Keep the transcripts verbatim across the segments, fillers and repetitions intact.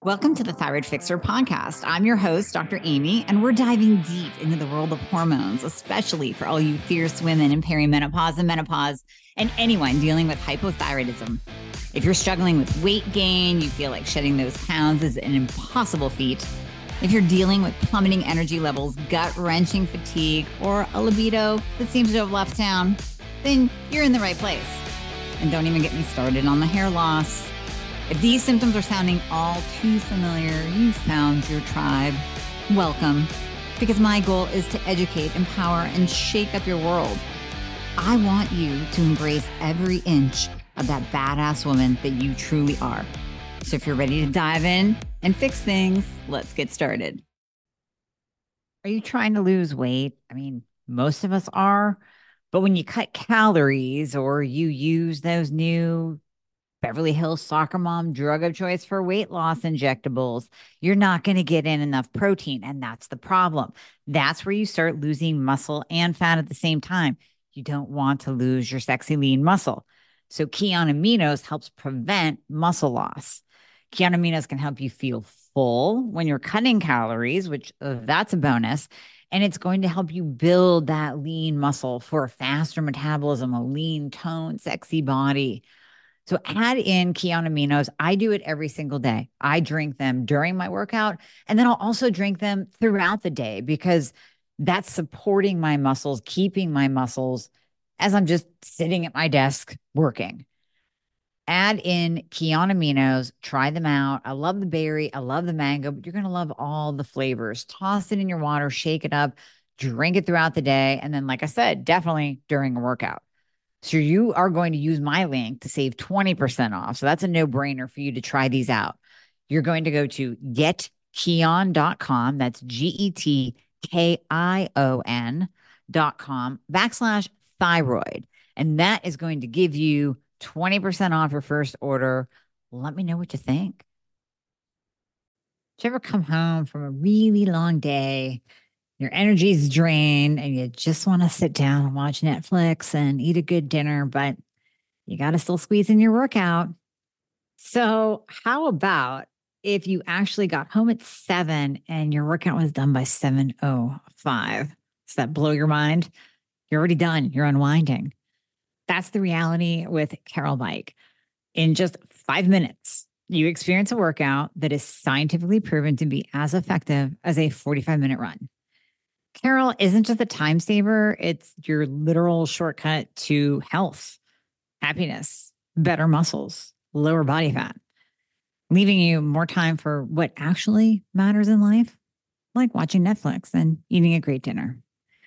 Welcome to the Thyroid Fixer podcast. I'm your host, Doctor Amy, and we're diving deep into the world of hormones, especially for all you fierce women in perimenopause and menopause, and anyone dealing with hypothyroidism. If you're struggling with weight gain, you feel like shedding those pounds is an impossible feat. If you're dealing with plummeting energy levels, gut-wrenching fatigue, or a libido that seems to have left town, then you're in the right place. And don't even get me started on the hair loss. If these symptoms are sounding all too familiar, you found your tribe. Welcome, because my goal is to educate, empower, and shake up your world. I want you to embrace every inch of that badass woman that you truly are. So if you're ready to dive in and fix things, let's get started. Are you trying to lose weight? I mean, most of us are, but when you cut calories or you use those new Beverly Hills soccer mom drug of choice for weight loss injectables, you're not going to get in enough protein. And that's the problem. That's where you start losing muscle and fat at the same time. You don't want to lose your sexy lean muscle. So Kion Aminos helps prevent muscle loss. Kion Aminos can help you feel full when you're cutting calories, which uh, that's a bonus. And it's going to help you build that lean muscle for a faster metabolism, a lean, toned, sexy body. So add in Kion Aminos. I do it every single day. I drink them during my workout, and then I'll also drink them throughout the day because that's supporting my muscles, keeping my muscles as I'm just sitting at my desk working. Add in Kion Aminos. Try them out. I love the berry. I love the mango, but you're going to love all the flavors. Toss it in your water, shake it up, drink it throughout the day. And then, like I said, definitely during a workout. So you are going to use my link to save twenty percent off. So that's a no-brainer for you to try these out. You're going to go to get kion dot com. That's G E T K I O N dot com backslash thyroid. And that is going to give you twenty percent off your first order. Let me know what you think. Did you ever come home from a really long day? Your energy's drained and you just want to sit down and watch Netflix and eat a good dinner, but you got to still squeeze in your workout. So how about if you actually got home at seven and your workout was done by seven oh five? Does that blow your mind? You're already done. You're unwinding. That's the reality with Carol Bike. In just five minutes, you experience a workout that is scientifically proven to be as effective as a forty-five minute run. Carol isn't just a time saver. It's your literal shortcut to health, happiness, better muscles, lower body fat, leaving you more time for what actually matters in life, like watching Netflix and eating a great dinner.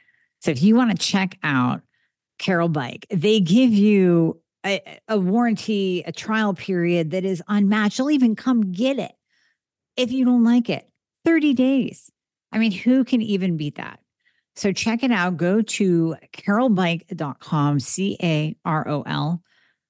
So if you want to check out Carol Bike, they give you a, a warranty, a trial period that is unmatched. You'll even come get it if you don't like it. thirty days. I mean, who can even beat that? So check it out. Go to carol bike dot com, C A R O L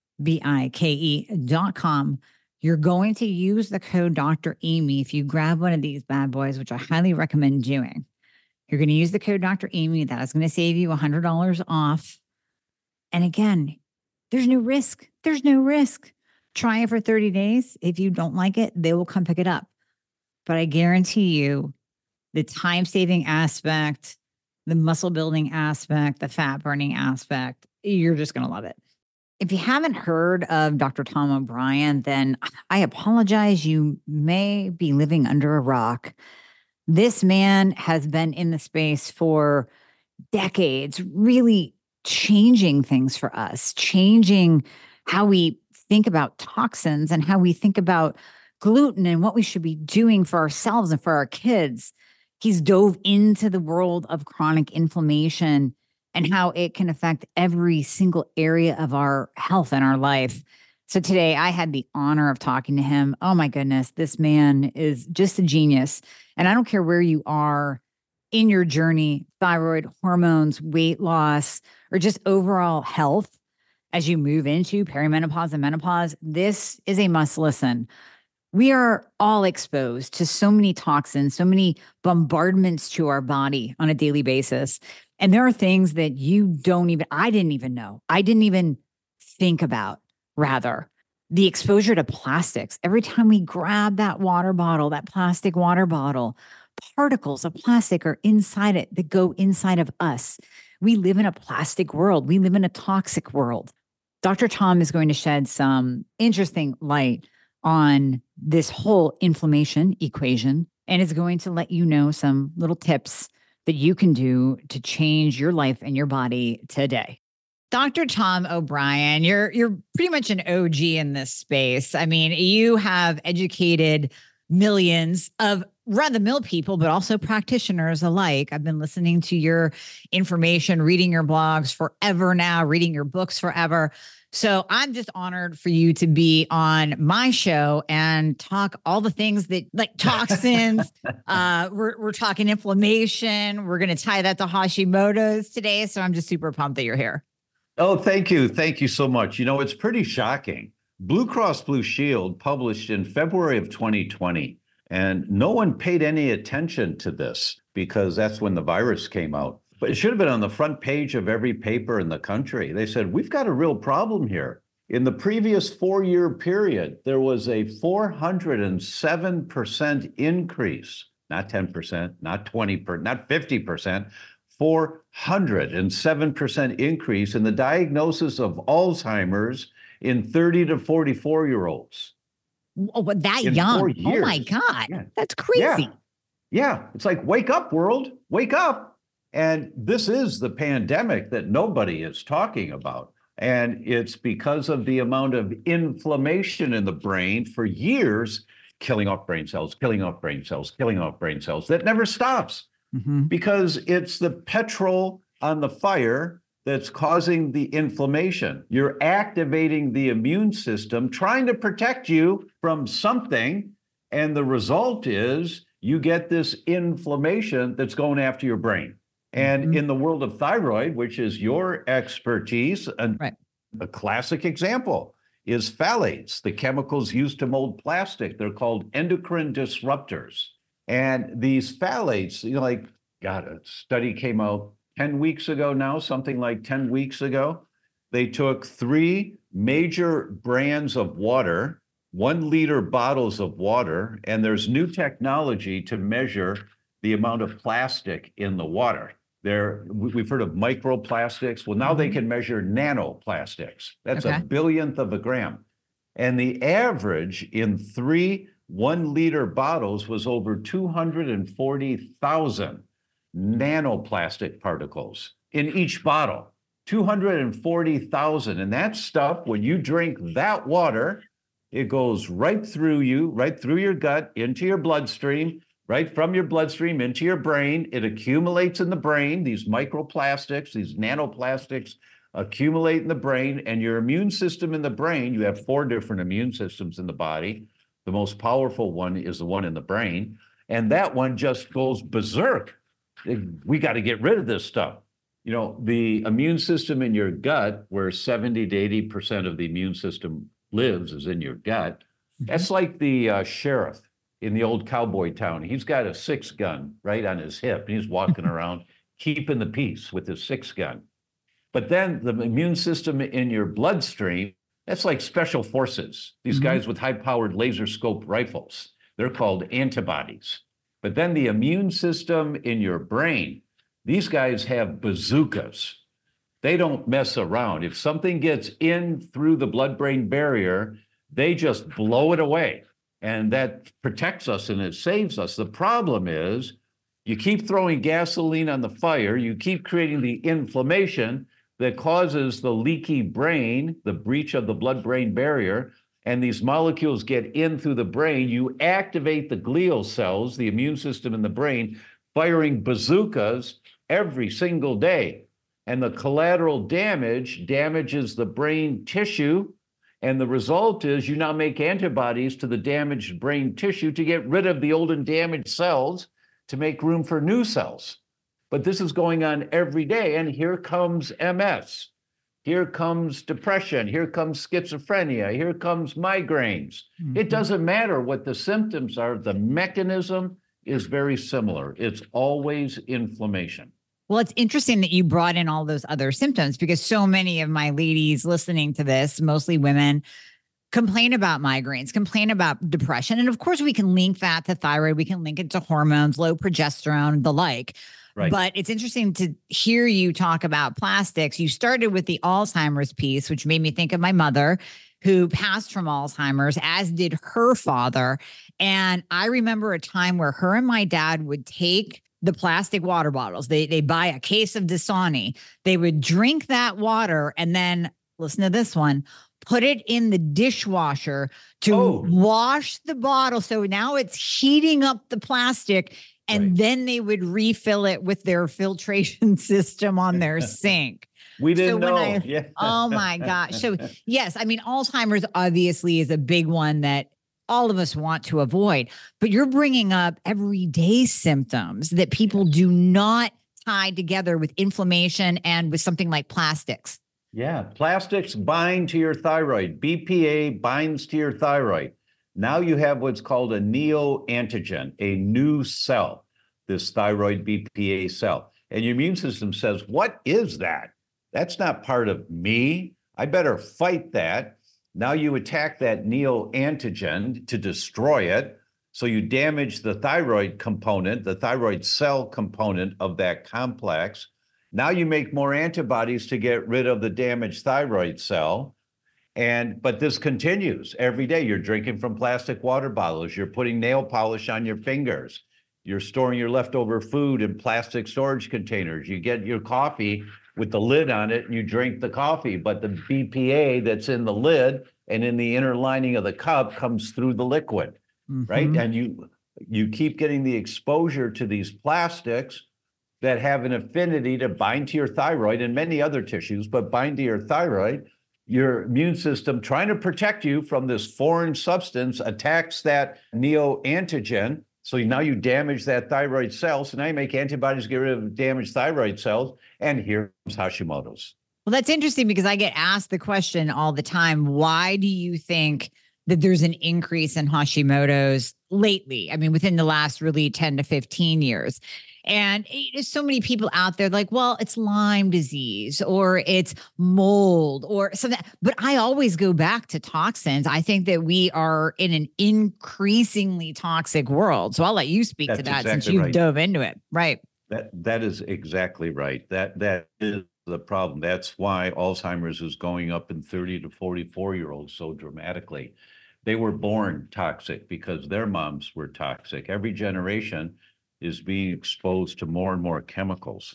B I K E dot com. You're going to use the code Doctor Amy if you grab one of these bad boys, which I highly recommend doing. You're going to use the code Doctor Amy. That is going to save you one hundred dollars off. And again, there's no risk. There's no risk. Try it for thirty days. If you don't like it, they will come pick it up. But I guarantee you, the time-saving aspect, the muscle-building aspect, the fat-burning aspect, you're just going to love it. If you haven't heard of Doctor Tom O'Brien, then I apologize. You may be living under a rock. This man has been in the space for decades, really changing things for us, changing how we think about toxins and how we think about gluten and what we should be doing for ourselves and for our kids. He's dove into the world of chronic inflammation and how it can affect every single area of our health and our life. So today I had the honor of talking to him. Oh my goodness, this man is just a genius. And I don't care where you are in your journey, thyroid, hormones, weight loss, or just overall health as you move into perimenopause and menopause, this is a must listen. We are all exposed to so many toxins, so many bombardments to our body on a daily basis. And there are things that you don't even, I didn't even know. I didn't even think about, rather. the exposure to plastics. Every time we grab that water bottle, that plastic water bottle, particles of plastic are inside it that go inside of us. We live in a plastic world. We live in a toxic world. Doctor Tom is going to shed some interesting light on this whole inflammation equation and is going to let you know some little tips that you can do to change your life and your body today. Doctor Tom O'Brien, you're you're pretty much an O G in this space. I mean, you have educated millions of run-of-the-mill people, but also practitioners alike. I've been listening to your information, reading your blogs forever now, reading your books forever. So I'm just honored for you to be on my show and talk all the things that, like toxins. uh, we're we're talking inflammation. We're going to tie that to Hashimoto's today. So I'm just super pumped that you're here. Oh, thank you. Thank you so much. You know, it's pretty shocking. Blue Cross Blue Shield published in February of twenty twenty, and no one paid any attention to this because that's when the virus came out. But it should have been on the front page of every paper in the country. They said, we've got a real problem here. In the previous four-year period, there was a four hundred seven percent increase, not ten percent, not twenty percent, not fifty percent, four hundred seven percent increase in the diagnosis of Alzheimer's in thirty to forty-four year olds. Oh, but that young. Oh my God. Yeah. That's crazy. Yeah. yeah. It's like, wake up, world, wake up. And this is the pandemic that nobody is talking about. And it's because of the amount of inflammation in the brain for years, killing off brain cells, killing off brain cells, killing off brain cells that never stops. Mm-hmm. Because it's the petrol on the fire that's causing the inflammation. You're activating the immune system, trying to protect you from something. And the result is you get this inflammation that's going after your brain. And mm-hmm. in the world of thyroid, which is your expertise, a, right. a classic example is phthalates, the chemicals used to mold plastic. They're called endocrine disruptors. And these phthalates, you know, like, God, a study came out ten weeks ago now, something like ten weeks ago. They took three major brands of water, one liter bottles of water, and there's new technology to measure the amount of plastic in the water. There, we've heard of microplastics. Well, now mm-hmm. they can measure nanoplastics. That's okay. a billionth of a gram. And the average in three one liter bottles was over two hundred forty thousand nanoplastic particles in each bottle, two hundred forty thousand. And that stuff, when you drink that water, it goes right through you, right through your gut, into your bloodstream, right from your bloodstream into your brain. It accumulates in the brain. These microplastics, these nanoplastics accumulate in the brain, and your immune system in the brain, you have four different immune systems in the body. The most powerful one is the one in the brain, and that one just goes berserk. We got to get rid of this stuff. You know, the immune system in your gut, where seventy to eighty percent of the immune system lives, is in your gut. Mm-hmm. That's like the uh, sheriff in the old cowboy town. He's got a six gun right on his hip, and he's walking around keeping the peace with his six gun. But then the immune system in your bloodstream, that's like special forces. These mm-hmm. guys with high-powered laser scope rifles, they're called antibodies. But then the immune system in your brain, these guys have bazookas. They don't mess around. If something gets in through the blood-brain barrier, they just blow it away. And that protects us and it saves us. The problem is you keep throwing gasoline on the fire, you keep creating the inflammation that causes the leaky brain, the breach of the blood-brain barrier, and these molecules get in through the brain. You activate the glial cells, the immune system in the brain, firing bazookas every single day. And the collateral damage damages the brain tissue. And the result is you now make antibodies to the damaged brain tissue to get rid of the old and damaged cells to make room for new cells. But this is going on every day. And here comes M S. Here comes depression. Here comes schizophrenia. Here comes migraines. Mm-hmm. It doesn't matter what the symptoms are. The mechanism is very similar. It's always inflammation. Well, it's interesting that you brought in all those other symptoms because so many of my ladies listening to this, mostly women, complain about migraines, complain about depression. And of course, we can link that to thyroid. We can link it to hormones, low progesterone, the like. Right. But it's interesting to hear you talk about plastics. You started with the Alzheimer's piece, which made me think of my mother, who passed from Alzheimer's, as did her father. And I remember a time where her and my dad would take the plastic water bottles. They they buy a case of Dasani. They would drink that water and then, listen to this one, put it in the dishwasher to oh. wash the bottle. So now it's heating up the plastic. And right. then they would refill it with their filtration system on their sink. We didn't so know. I, yeah. Oh my gosh. So yes, I mean, Alzheimer's obviously is a big one that all of us want to avoid, but you're bringing up everyday symptoms that people do not tie together with inflammation and with something like plastics. Yeah. Plastics bind to your thyroid. B P A binds to your thyroid. Now you have what's called a neoantigen, a new cell, this thyroid B P A cell. And your immune system says, what is that? That's not part of me. I better fight that. Now you attack that neoantigen to destroy it. So you damage the thyroid component, the thyroid cell component of that complex. Now you make more antibodies to get rid of the damaged thyroid cell. And but this continues every day. You're drinking from plastic water bottles. You're putting nail polish on your fingers. You're storing your leftover food in plastic storage containers. You get your coffee with the lid on it and you drink the coffee, but the B P A that's in the lid and in the inner lining of the cup comes through the liquid, mm-hmm. right? And you you keep getting the exposure to these plastics that have an affinity to bind to your thyroid and many other tissues, but bind to your thyroid. Your immune system, trying to protect you from this foreign substance, attacks that neoantigen. So now you damage that thyroid cell. So now you make antibodies to get rid of damaged thyroid cells. And here's Hashimoto's. Well, that's interesting because I get asked the question all the time, why do you think that there's an increase in Hashimoto's lately? I mean, within the last really ten to fifteen years. And there's so many people out there like, well, it's Lyme disease or it's mold or something. But I always go back to toxins. I think that we are in an increasingly toxic world. So I'll let you speak That's to that exactly since you right. dove into it. Right. That that is exactly right. That that is the problem. That's why Alzheimer's is going up in thirty to forty-four year olds so dramatically. They were born toxic because their moms were toxic. Every generation is being exposed to more and more chemicals.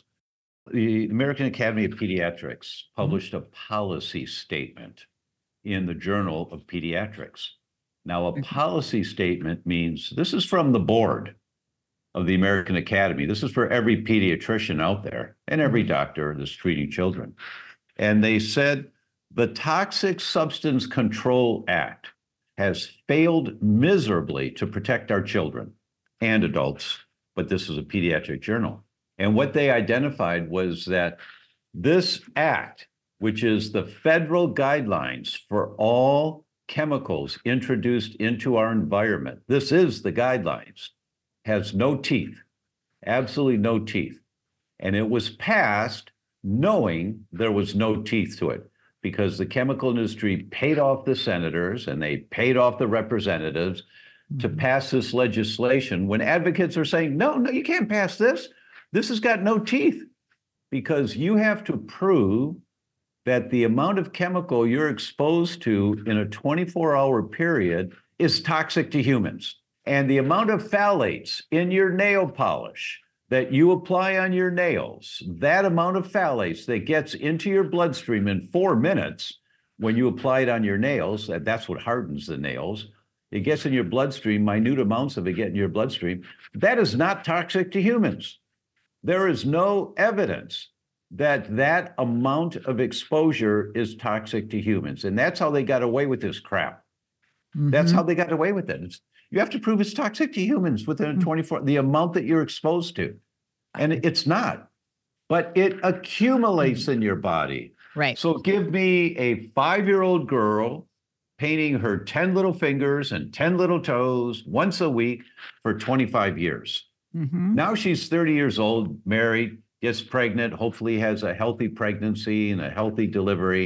The American Academy of Pediatrics published a policy statement in the Journal of Pediatrics. Now, a policy statement means this is from the board of the American Academy. This is for every pediatrician out there and every doctor that's treating children. And they said the Toxic Substance Control Act has failed miserably to protect our children and adults, but this is a pediatric journal. And what they identified was that this act, which is the federal guidelines for all chemicals introduced into our environment, this is the guidelines, has no teeth, absolutely no teeth. And it was passed knowing there was no teeth to it, because the chemical industry paid off the senators and they paid off the representatives mm-hmm. to pass this legislation when advocates are saying, no, no, you can't pass this. This has got no teeth, because you have to prove that the amount of chemical you're exposed to in a twenty-four hour period is toxic to humans. And the amount of phthalates in your nail polish that you apply on your nails, that amount of phthalates that gets into your bloodstream in four minutes when you apply it on your nails, that's what hardens the nails. It gets in your bloodstream, minute amounts of it get in your bloodstream. That is not toxic to humans. There is no evidence that that amount of exposure is toxic to humans. And that's how they got away with this crap. Mm-hmm. That's how they got away with it. It's, you have to prove it's toxic to humans within twenty-four, the amount that you're exposed to. And it's not, but it accumulates in your body. Right. So give me a five-year-old girl painting her ten little fingers and ten little toes once a week for twenty-five years. Mm-hmm. Now she's thirty years old, married, gets pregnant, hopefully has a healthy pregnancy and a healthy delivery.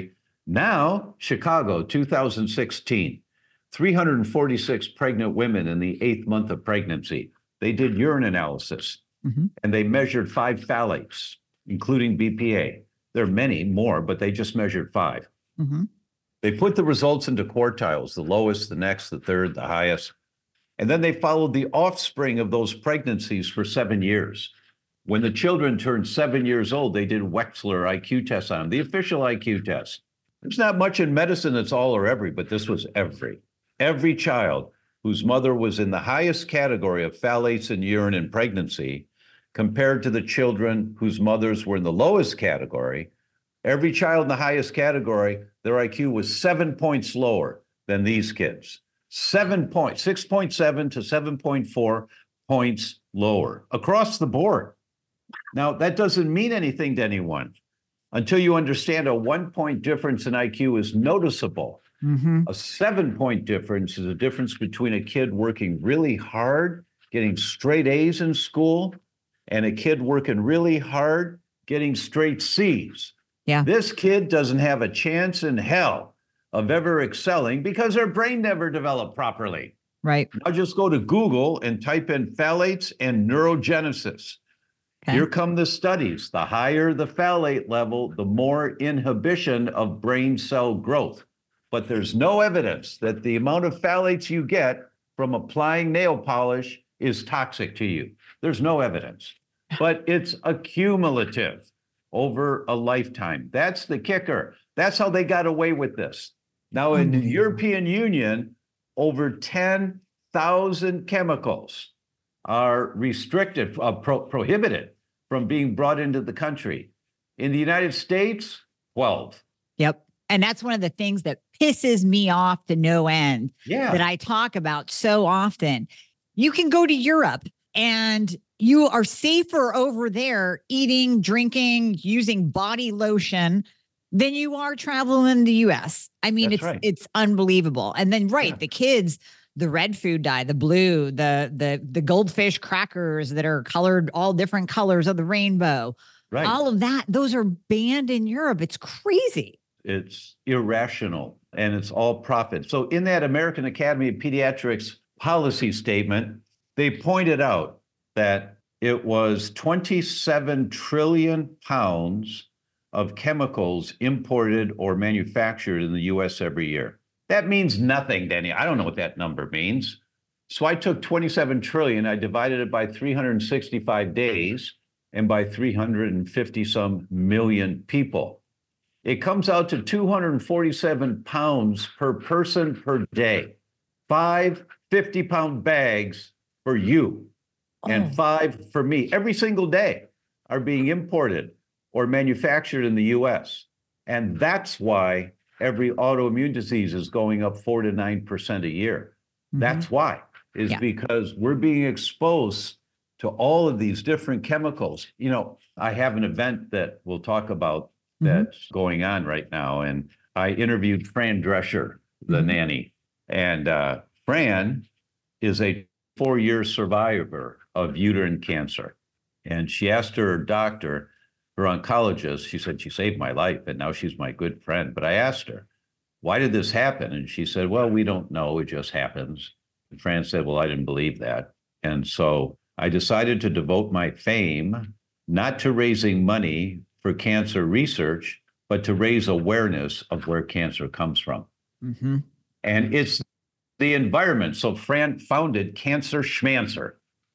Now, Chicago, two thousand sixteen, three hundred forty-six pregnant women in the eighth month of pregnancy. They did urine analysis mm-hmm. and they measured five phthalates, including B P A. There are many more, but they just measured five. Mm-hmm. They put the results into quartiles, the lowest, the next, the third, the highest. And then they followed the offspring of those pregnancies for seven years. When the children turned seven years old, they did Wechsler I Q tests on them, the official I Q test. There's not much in medicine that's all or every, but this was every. Every child whose mother was in the highest category of phthalates in urine in pregnancy compared to the children whose mothers were in the lowest category, every child in the highest category, their I Q was seven points lower than these kids. Seven points, six point seven to seven point four points lower across the board. Now, that doesn't mean anything to anyone until you understand a one-point difference in I Q is noticeable. Mm-hmm. A seven-point difference is a difference between a kid working really hard, getting straight A's in school, and a kid working really hard, getting straight C's. Yeah. This kid doesn't have a chance in hell of ever excelling because their brain never developed properly. Right. Now just go to Google and type in phthalates and neurogenesis. Okay. Here come the studies. The higher the phthalate level, the more inhibition of brain cell growth. But there's no evidence that the amount of phthalates you get from applying nail polish is toxic to you. There's no evidence, but it's accumulative over a lifetime. That's the kicker. That's how they got away with this. Now, in the European Union, over ten thousand chemicals are restricted, uh, pro- prohibited from being brought into the country. In the United States, twelve. Yep. And that's one of the things that pisses me off to no end yeah. that I talk about so often. You can go to Europe and you are safer over there eating, drinking, using body lotion than you are traveling in the U S. I mean, That's it's right. it's unbelievable. And then, right, Yeah. the kids, the red food dye, the blue, the the the goldfish crackers that are colored all different colors of the rainbow, Right. all of that, those are banned in Europe. It's crazy. It's irrational and it's all profit. So in that American Academy of Pediatrics policy statement, they pointed out that it was twenty-seven trillion pounds of chemicals imported or manufactured in the U S every year. That means nothing, Danny. I don't know what that number means. So I took twenty-seven trillion, I divided it by three hundred sixty-five days and by three hundred fifty some million people. It comes out to two hundred forty-seven pounds per person per day. Five fifty-pound bags for you oh. and five for me. Every single day are being imported or manufactured in the U S. And that's why every autoimmune disease is going up four to nine percent a year. Mm-hmm. That's why, is yeah. because we're being exposed to all of these different chemicals. You know, I have an event that we'll talk about that's mm-hmm. going on right now. And I interviewed Fran Drescher, the mm-hmm. nanny. And uh, Fran is a four-year survivor of uterine cancer. And she asked her doctor, her oncologist, she said, she saved my life and now she's my good friend. But I asked her, why did this happen? And she said, well, we don't know. It just happens. And Fran said, well, I didn't believe that. And so I decided to devote my fame not to raising money for cancer research, but to raise awareness of where cancer comes from. Mm-hmm. And it's the environment. So Fran founded Cancer Schmancer,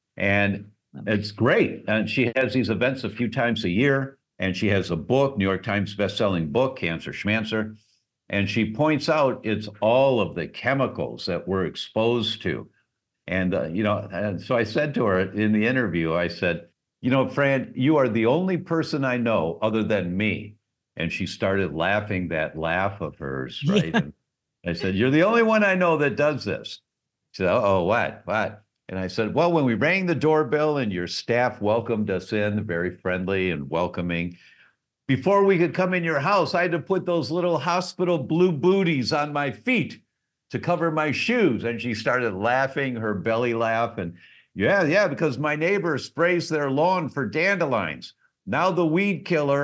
and it's great. And she has these events a few times a year, and she has a book, New York Times bestselling book, Cancer Schmancer. And she points out it's all of the chemicals that we're exposed to. And, uh, you know, and so I said to her in the interview, I said, you know, Fran, you are the only person I know other than me. And she started laughing that laugh of hers, right? Yeah. And I said, you're the only one I know that does this. She said, oh, what, what? And I said, well, when we rang the doorbell and your staff welcomed us in, very friendly and welcoming, before we could come in your house, I had to put those little hospital blue booties on my feet to cover my shoes. And she started laughing, her belly laugh. And yeah, yeah, because my neighbor sprays their lawn for dandelions. Now the weed killer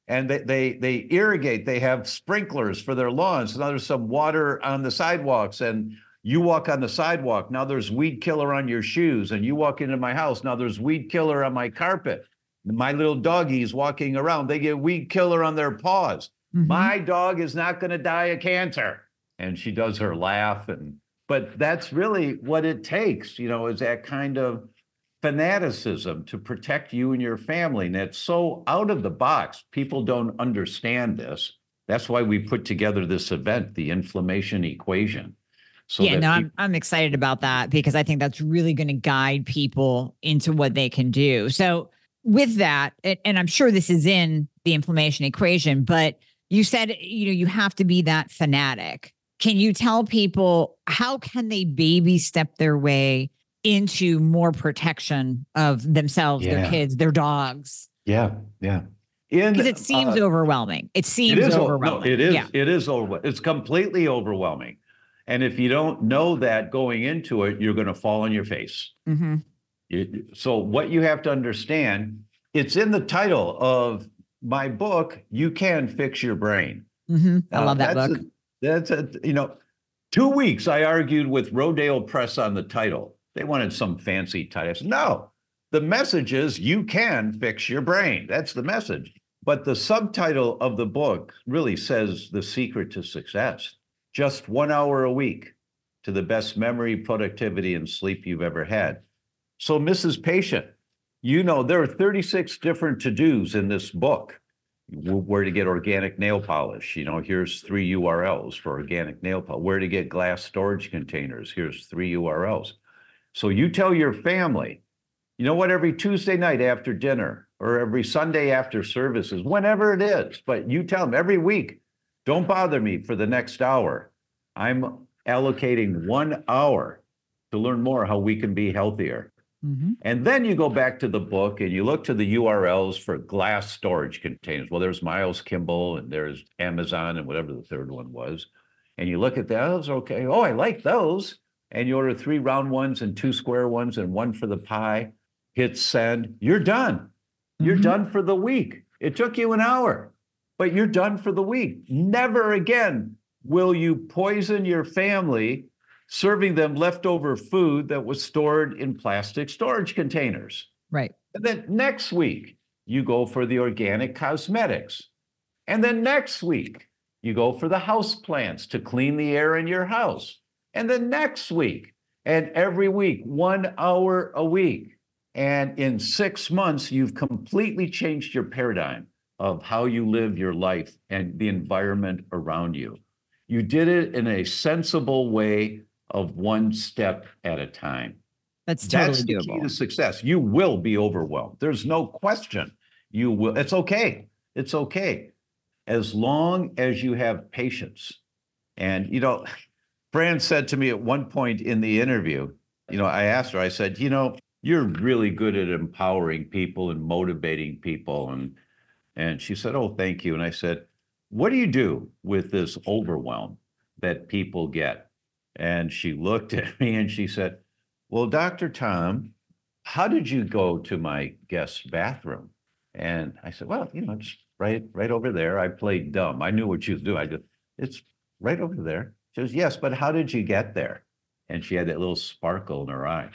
and they, they, they irrigate, they have sprinklers for their lawns. Now there's some water on the sidewalks, and you walk on the sidewalk. Now there's weed killer on your shoes, and you walk into my house. Now there's weed killer on my carpet. My little doggies walking around, they get weed killer on their paws. Mm-hmm. My dog is not going to die of cancer. And she does her laugh. And but that's really what it takes, you know, is that kind of fanaticism to protect you and your family. And it's so out of the box. People don't understand this. That's why we put together this event, the inflammation equation. So yeah, no, people- I'm I'm excited about that, because I think that's really going to guide people into what they can do. So with that, and I'm sure this is in the inflammation equation, but you said, you know, you have to be that fanatic. Can you tell people how can they baby step their way into more protection of themselves, Yeah. their kids, their dogs? Yeah, yeah. Because it seems uh, overwhelming. It seems it is, overwhelming. No, it is. Yeah. It is over. It's completely overwhelming. And if you don't know that going into it, you're going to fall on your face. Mm-hmm. You, so what you have to understand, it's in the title of my book, You Can Fix Your Brain. Mm-hmm. I love that uh, book. A, that's a, you know, two weeks I argued with Rodale Press on the title. They wanted some fancy title. I said, no, the message is you can fix your brain. That's the message. But the subtitle of the book really says the secret to success. Just one hour a week to the best memory, productivity, and sleep you've ever had. So, Missus Patient, you know, there are thirty-six different to-dos in this book. Where to get organic nail polish. You know, here's three U R Ls for organic nail polish. Where to get glass storage containers. Here's three U R Ls. So you tell your family, you know what, every Tuesday night after dinner or every Sunday after services, whenever it is, but you tell them every week, don't bother me for the next hour. I'm allocating one hour to learn more how we can be healthier. Mm-hmm. And then you go back to the book and you look to the U R Ls for glass storage containers. Well, there's Miles Kimball and there's Amazon and whatever the third one was. And you look at those, okay, oh, I like those. And you order three round ones and two square ones and one for the pie. Hit send, you're done. You're mm-hmm. done for the week. It took you an hour, but you're done for the week. Never again will you poison your family serving them leftover food that was stored in plastic storage containers. Right. And then next week, you go for the organic cosmetics. And then next week, you go for the house plants to clean the air in your house. And then next week, and every week, one hour a week. And in six months, you've completely changed your paradigm of how you live your life and the environment around you. You did it in a sensible way of one step at a time. That's totally That's the doable. key to success. You will be overwhelmed. There's no question. You will. It's okay. It's okay. As long as you have patience. And, you know, Fran said to me at one point in the interview, you know, I asked her, I said, you know, you're really good at empowering people and motivating people. And, and she said, oh, thank you. And I said, what do you do with this overwhelm that people get? And she looked at me and she said, well, Doctor Tom, how did you go to my guest bathroom? And I said, well, you know, it's right, right over there. I played dumb. I knew what she was doing. I just, it's right over there. She goes, yes, but how did you get there? And she had that little sparkle in her eye.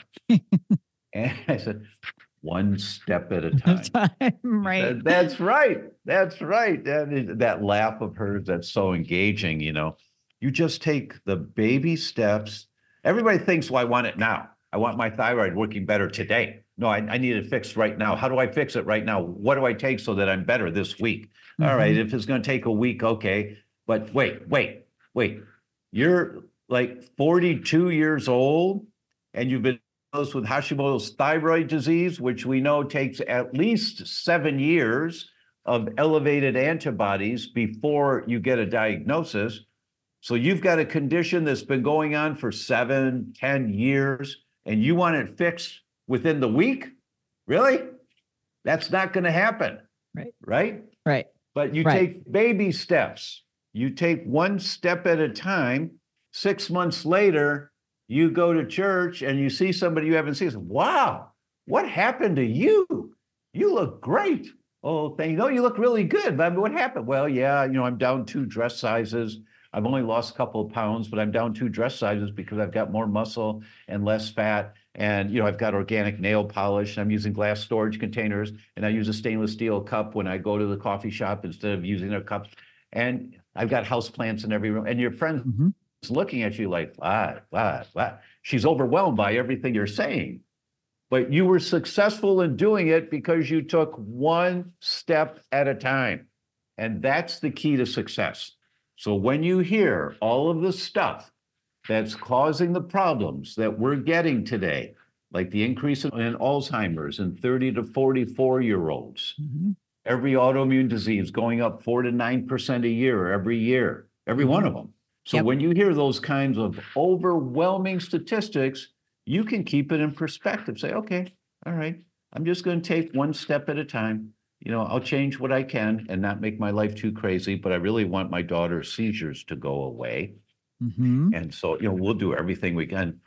And I said, one step at a time. Right. That, that's right. That's right. That, that laugh of hers, that's so engaging, you know. You just take the baby steps. Everybody thinks, well, I want it now. I want my thyroid working better today. No, I, I need it fixed right now. How do I fix it right now? What do I take so that I'm better this week? Mm-hmm. All right, if it's going to take a week, okay. But wait, wait, wait. You're like forty-two years old and you've been diagnosed with Hashimoto's thyroid disease, which we know takes at least seven years of elevated antibodies before you get a diagnosis. So you've got a condition that's been going on for seven, ten years, and you want it fixed within the week? Really? That's not going to happen. Right. Right? Right. But you right. take baby steps. You take one step at a time. Six months later, you go to church and you see somebody you haven't seen. Wow, what happened to you? You look great. Oh, thank you. No, you look really good. But what happened? Well, yeah, you know, I'm down two dress sizes. I've only lost a couple of pounds, but I'm down two dress sizes because I've got more muscle and less fat. And, you know, I've got organic nail polish. I'm using glass storage containers, and I use a stainless steel cup when I go to the coffee shop instead of using their cups. And I've got house plants in every room. And your friend's mm-hmm. looking at you like, what, what, what? She's overwhelmed by everything you're saying. But you were successful in doing it because you took one step at a time. And that's the key to success. So when you hear all of the stuff that's causing the problems that we're getting today, like the increase in Alzheimer's in thirty to forty-four year olds, mm-hmm. every autoimmune disease going up four to nine percent a year, every year, every one of them. So yep. when you hear those kinds of overwhelming statistics, you can keep it in perspective. Say, okay, all right, I'm just going to take one step at a time. You know, I'll change what I can and not make my life too crazy, but I really want my daughter's seizures to go away. Mm-hmm. And so, you know, we'll do everything we can.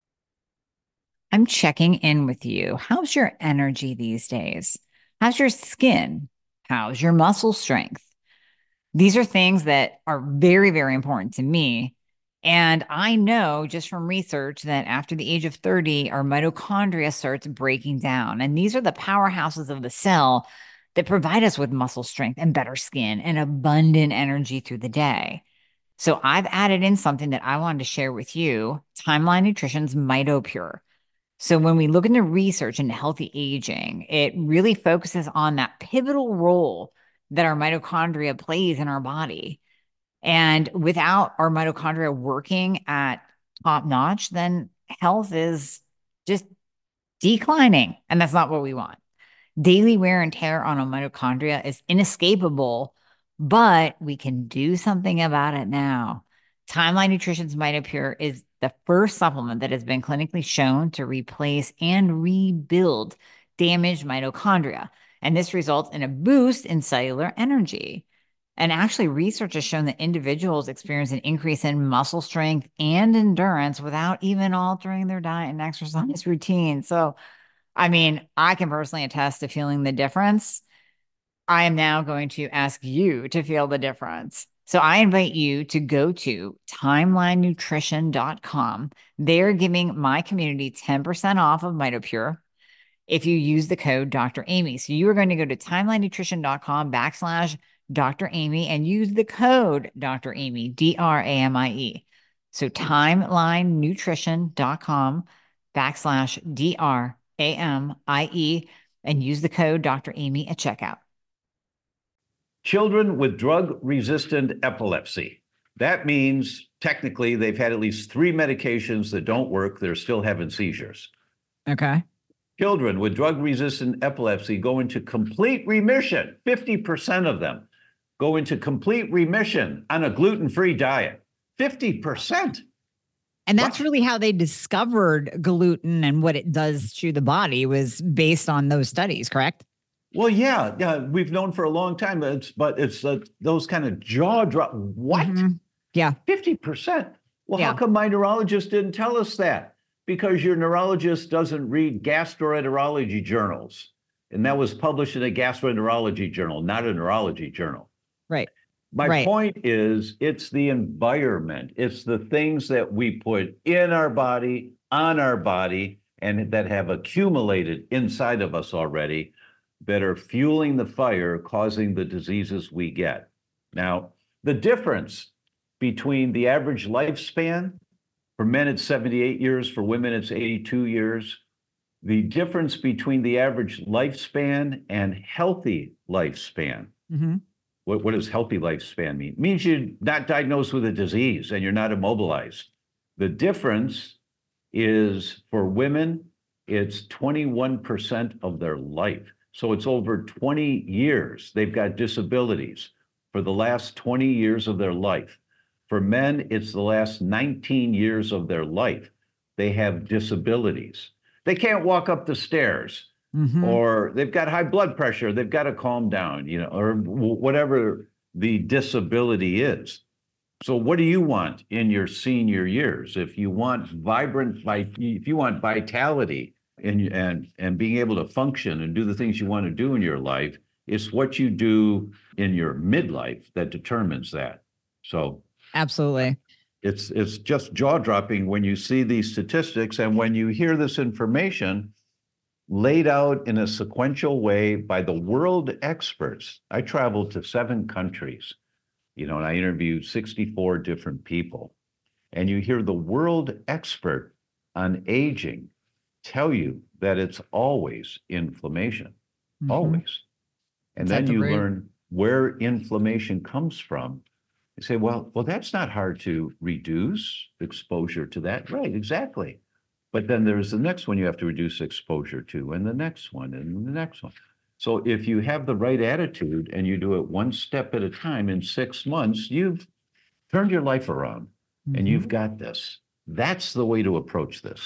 I'm checking in with you. How's your energy these days? How's your skin? How's your muscle strength? These are things that are very, very important to me. And I know just from research that after the age of thirty, our mitochondria starts breaking down. And these are the powerhouses of the cell that provide us with muscle strength and better skin and abundant energy through the day. So I've added in something that I wanted to share with you, Timeline Nutrition's MitoPure. So when we look into research into healthy aging, it really focuses on that pivotal role that our mitochondria plays in our body. And without our mitochondria working at top notch, then health is just declining. And that's not what we want. Daily wear and tear on a mitochondria is inescapable, but we can do something about it now. Timeline Nutrition's MitoPure is the first supplement that has been clinically shown to replace and rebuild damaged mitochondria. And this results in a boost in cellular energy. And actually, research has shown that individuals experience an increase in muscle strength and endurance without even altering their diet and exercise routine. So, I mean, I can personally attest to feeling the difference. I am now going to ask you to feel the difference. So I invite you to go to timeline nutrition dot com. They're giving my community ten percent off of MitoPure if you use the code Doctor Amy. So you are going to go to timeline nutrition dot com backslash Doctor Amy and use the code Doctor Amy, D R A M I E. So timeline nutrition dot com backslash D R A M I E and use the code Doctor Amy at checkout. Children with drug-resistant epilepsy. That means technically they've had at least three medications that don't work. They're still having seizures. Okay. Children with drug-resistant epilepsy go into complete remission. fifty percent of them go into complete remission on a gluten-free diet. fifty percent. And that's what? Really how they discovered gluten and what it does to the body was based on those studies, correct? Well, yeah, yeah, we've known for a long time, but it's, but it's uh, those kind of jaw drop. What? Mm-hmm. Yeah. fifty percent. Well, yeah. How come my neurologist didn't tell us that? Because your neurologist doesn't read gastroenterology journals. And that was published in a gastroenterology journal, not a neurology journal. Right. My right. point is, it's the environment. It's the things that we put in our body, on our body, and that have accumulated inside of us already that are fueling the fire, causing the diseases we get. Now, the difference between the average lifespan, for men it's seventy-eight years, for women it's eighty-two years. The difference between the average lifespan and healthy lifespan. Mm-hmm. What, what does healthy lifespan mean? It means you're not diagnosed with a disease and you're not immobilized. The difference is for women, it's twenty-one percent of their life. So it's over twenty years. They've got disabilities for the last twenty years of their life. For men, it's the last nineteen years of their life. They have disabilities. They can't walk up the stairs, mm-hmm. or they've got high blood pressure. They've got to calm down, you know, or whatever the disability is. So what do you want in your senior years? If you want vibrant, if you want vitality and, and, and being able to function and do the things you want to do in your life, It's what you do in your midlife that determines that. So absolutely. It's it's just jaw-dropping when you see these statistics and when you hear this information laid out in a sequential way by the world experts. I traveled to seven countries, you know, and I interviewed sixty-four different people. And you hear the world expert on aging tell you that it's always inflammation, mm-hmm. always. And it's then you learn where inflammation comes from. You say, well, well, that's not hard to reduce exposure to that. Right, exactly. But then there's the next one you have to reduce exposure to, and the next one, and the next one. So if you have the right attitude and you do it one step at a time, in six months, you've turned your life around, mm-hmm. and you've got this. That's the way to approach this.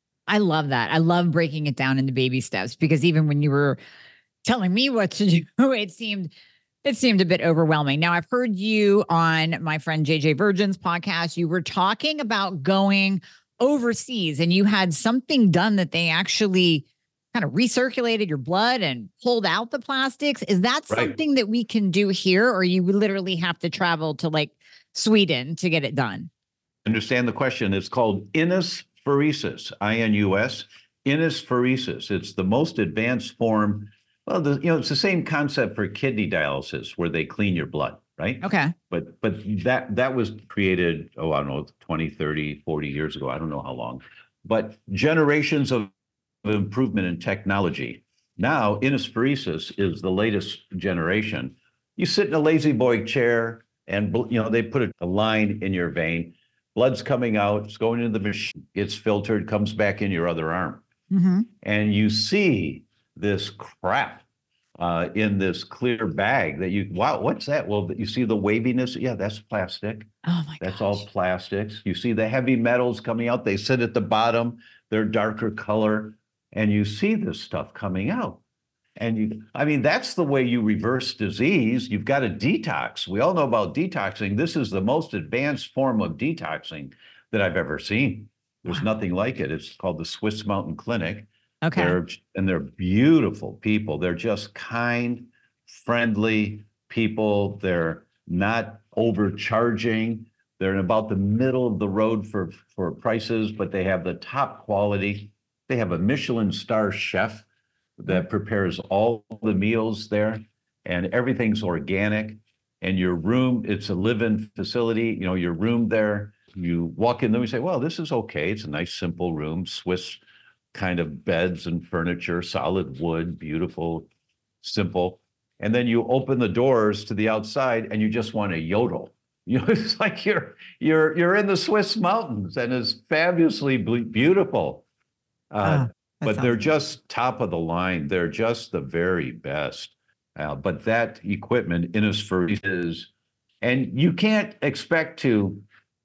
I love that. I love breaking it down into baby steps, because even when you were telling me what to do, it seemed It seemed a bit overwhelming. Now, I've heard you on my friend J J Virgin's podcast. You were talking about going overseas, and you had something done that they actually kind of recirculated your blood and pulled out the plastics. Is that right. something that we can do here, or you literally have to travel to like Sweden to get it done? Understand the question. It's called inosphoresis, I N U S, inosphoresis. It's the most advanced form. Well, the, you know, it's the same concept for kidney dialysis, where they clean your blood, right? Okay. But but that that was created, oh, I don't know, twenty, thirty, forty years ago. I don't know how long. But generations of improvement in technology. Now, inosphoresis is the latest generation. You sit in a lazy boy chair and, you know, they put a, a line in your vein. Blood's coming out, it's going into the machine, gets filtered, comes back in your other arm. Mm-hmm. And you see this crap uh, in this clear bag that you, wow, what's that? Well, you see the waviness. Yeah, that's plastic. Oh my That's gosh. all plastics. You see the heavy metals coming out. They sit at the bottom. They're darker color. And you see this stuff coming out. And you, I mean, that's the way you reverse disease. You've got to detox. We all know about detoxing. This is the most advanced form of detoxing that I've ever seen. There's wow. nothing like it. It's called the Swiss Mountain Clinic. Okay. They're, and they're beautiful people. They're just kind, friendly people. They're not overcharging. They're in about the middle of the road for, for prices, but they have the top quality. They have a Michelin star chef that prepares all the meals there, and everything's organic. And your room, it's a live-in facility. You know, your room there, you walk in there, you say, well, this is okay. It's a nice, simple room, Swiss kind of beds and furniture, solid wood, beautiful, simple. And then you open the doors to the outside and you just want to yodel. You know, it's like you're you're you're in the Swiss mountains, and it's fabulously beautiful. Uh, oh, but they're good. Just top of the line. They're just the very best. Uh, but that equipment, inosphoresis, and you can't expect to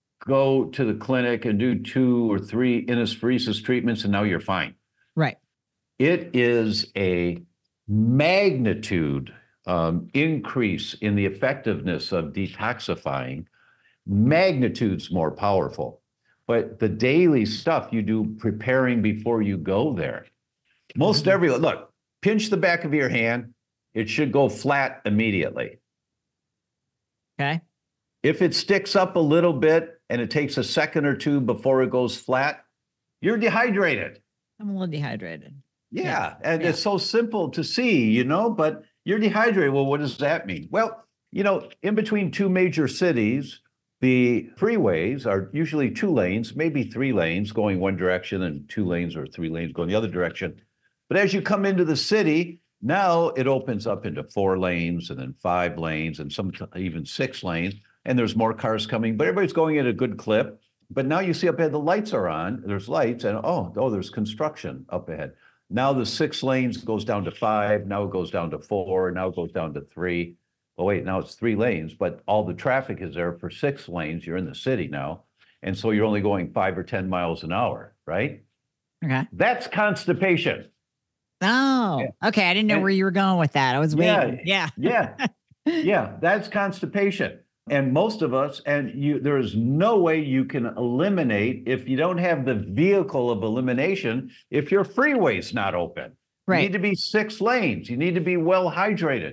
go to the clinic and do two or three inosphoresis treatments and now you're fine. Right. It is a magnitude um, increase in the effectiveness of detoxifying, magnitudes more powerful. But the daily stuff you do preparing before you go there, most everyone, look, pinch the back of your hand. It should go flat immediately. Okay. If it sticks up a little bit and it takes a second or two before it goes flat, you're dehydrated. I'm a little dehydrated. Yeah, yeah. and yeah. it's so simple to see, you know, but you're dehydrated. Well, what does that mean? Well, you know, in between two major cities, the freeways are usually two lanes, maybe three lanes going one direction and two lanes or three lanes going the other direction. But as you come into the city, now it opens up into four lanes and then five lanes and some even six lanes. And there's more cars coming, but everybody's going at a good clip. But now you see up ahead, the lights are on, there's lights, and oh, oh, there's construction up ahead. Now the six lanes goes down to five, now it goes down to four, now it goes down to three. Oh wait, now it's three lanes, but all the traffic is there for six lanes. You're in the city now. And so you're only going five or ten miles an hour, right? Okay. That's constipation. Oh, yeah. Okay. I didn't know and, where you were going with that. I was waiting. Yeah. Yeah. Yeah. yeah. That's constipation. And most of us, and you, there is no way you can eliminate if you don't have the vehicle of elimination, if your freeway's not open. Right. You need to be six lanes. You need to be well hydrated.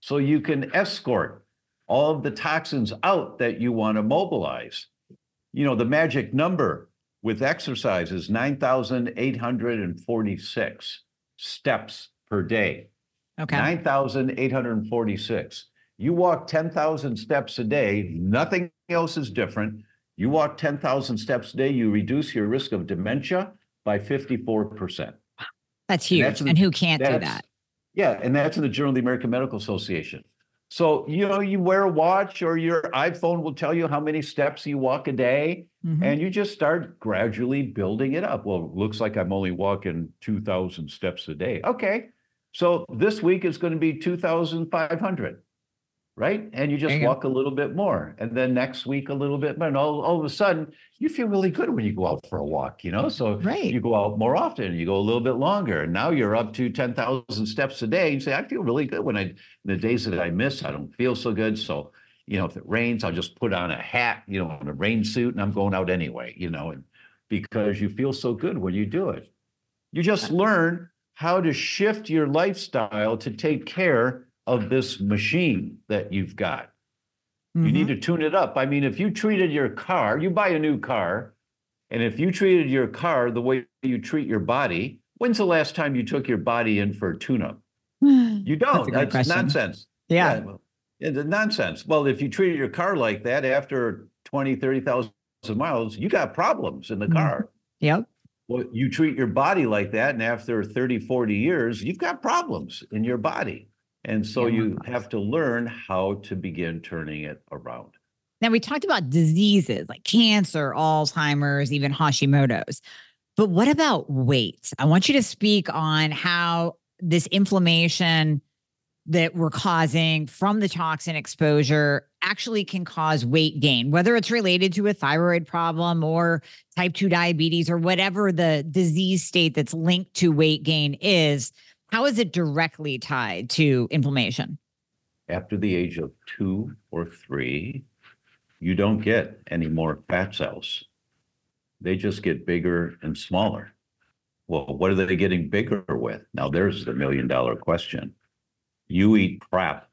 so you can escort all of the toxins out that you want to mobilize. You know, the magic number with exercise is nine thousand eight hundred forty-six steps per day. Okay. nine thousand eight hundred forty-six. You walk ten thousand steps a day, nothing else is different. You walk ten thousand steps a day, you reduce your risk of dementia by fifty-four percent. That's huge. And, that's and who can't do that? Yeah, and that's in the Journal of the American Medical Association. So, you know, you wear a watch or your iPhone will tell you how many steps you walk a day, mm-hmm. and you just start gradually building it up. Well, it looks like I'm only walking two thousand steps a day. Okay, so this week is going to be two thousand five hundred, right? And you just you walk go. a little bit more. And then next week, a little bit more. And all, all of a sudden, you feel really good when you go out for a walk, you know? So right. you go out more often, you go a little bit longer. And now you're up to ten thousand steps a day. And you say, I feel really good when I, the days that I miss, I don't feel so good. So, you know, if it rains, I'll just put on a hat, you know, and a rain suit, and I'm going out anyway, you know, and because you feel so good when you do it. You just learn how to shift your lifestyle to take care of this machine that you've got. Mm-hmm. You need to tune it up. I mean, if you treated your car, you buy a new car, and if you treated your car the way you treat your body, when's the last time you took your body in for a tune-up? You don't. That's, That's nonsense. Yeah. yeah well, it's nonsense. Well, if you treated your car like that after twenty, thirty thousand miles, you got problems in the mm-hmm. car. Yep. Well, you treat your body like that, and after thirty, forty years, you've got problems in your body. And so yeah, you have to learn how to begin turning it around. Now, we talked about diseases like cancer, Alzheimer's, even Hashimoto's. But what about weight? I want you to speak on how this inflammation that we're causing from the toxin exposure actually can cause weight gain, whether it's related to a thyroid problem or type two diabetes or whatever the disease state that's linked to weight gain is. How is it directly tied to inflammation? After the age of two or three, you don't get any more fat cells. They just get bigger and smaller. Well, what are they getting bigger with? Now, there's the million dollar question. You eat crap.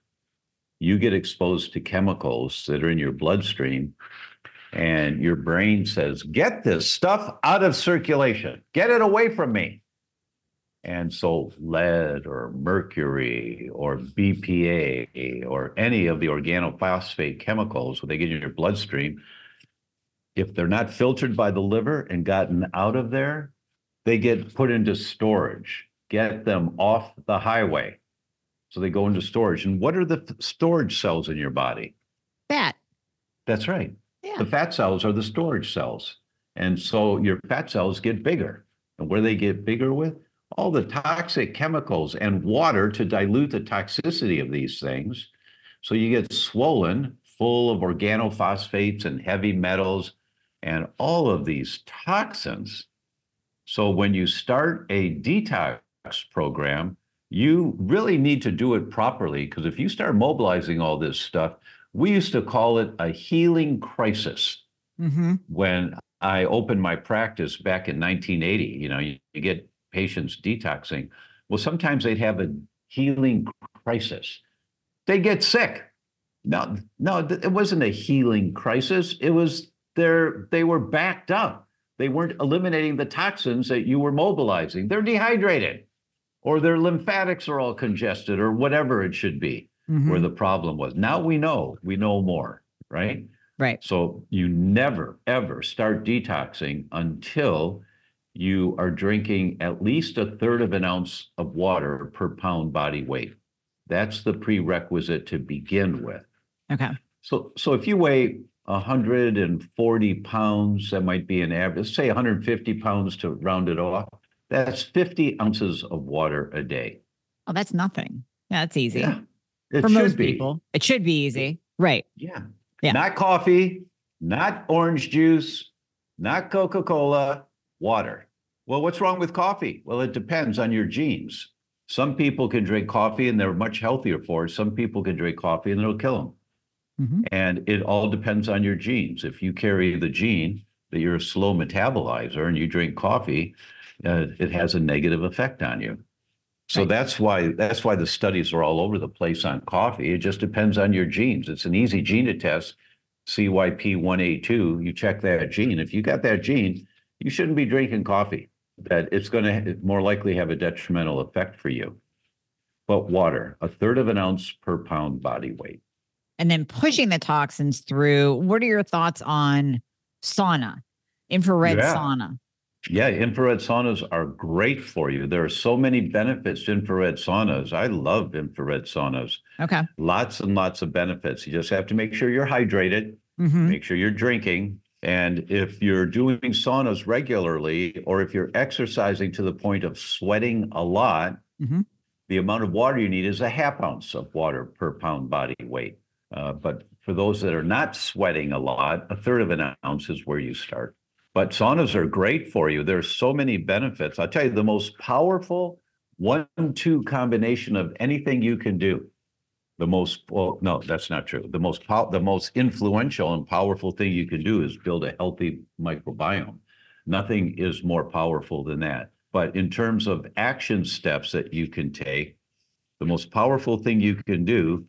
You get exposed to chemicals that are in your bloodstream, and your brain says, get this stuff out of circulation. Get it away from me. And so lead or mercury or B P A or any of the organophosphate chemicals, when they get in your bloodstream, if they're not filtered by the liver and gotten out of there, they get put into storage. Get them off the highway. So they go into storage. And what are the th- storage cells in your body? Fat. That's right. Yeah. The fat cells are the storage cells. And so your fat cells get bigger. And what do they get bigger with? All the toxic chemicals and water to dilute the toxicity of these things. So you get swollen, full of organophosphates and heavy metals and all of these toxins. So when you start a detox program, you really need to do it properly, because if you start mobilizing all this stuff, we used to call it a healing crisis. Mm-hmm. When I opened my practice back in nineteen eighty, you know, you, you get patients detoxing. Well, sometimes they'd have a healing crisis. They get sick. No, no, it wasn't a healing crisis. It was their, they were backed up. They weren't eliminating the toxins that you were mobilizing. They're dehydrated, or their lymphatics are all congested, or whatever it should be, mm-hmm. where the problem was. Now we know, we know more, right? Right. So you never, ever start detoxing until you are drinking at least a third of an ounce of water per pound body weight. That's the prerequisite to begin with. Okay. So, so if you weigh one hundred forty pounds, that might be an average, say one hundred fifty pounds to round it off. That's fifty ounces of water a day. Oh, that's nothing. Yeah, that's easy. Yeah, it For should most be. people, it should be easy. Right. Yeah. Yeah. Not coffee, not orange juice, not Coca-Cola, water. Well, what's wrong with coffee? Well, it depends on your genes. Some people can drink coffee and they're much healthier for it. Some people can drink coffee and it'll kill them. Mm-hmm. And it all depends on your genes. If you carry the gene that you're a slow metabolizer and you drink coffee, uh, it has a negative effect on you. So Right. that's why that's why the studies are all over the place on coffee. It just depends on your genes. It's an easy gene to test, C Y P one A two. You check that gene. If you got that gene, you shouldn't be drinking coffee. That it's going to more likely have a detrimental effect for you. But water, a third of an ounce per pound body weight. And then pushing the toxins through. What are your thoughts on sauna, infrared Yeah. sauna? Yeah, infrared saunas are great for you. There are so many benefits to infrared saunas. I love infrared saunas. Okay. Lots and lots of benefits. You just have to make sure you're hydrated, Mm-hmm. make sure you're drinking. And if you're doing saunas regularly, or if you're exercising to the point of sweating a lot, Mm-hmm. the amount of water you need is a half ounce of water per pound body weight. Uh, but for those that are not sweating a lot, a third of an ounce is where you start. But saunas are great for you. There's so many benefits. I'll tell you, the most powerful one two combination of anything you can do, the most, well, no, that's not true. The most, pow- the most influential and powerful thing you can do is build a healthy microbiome. Nothing is more powerful than that. But in terms of action steps that you can take, the most powerful thing you can do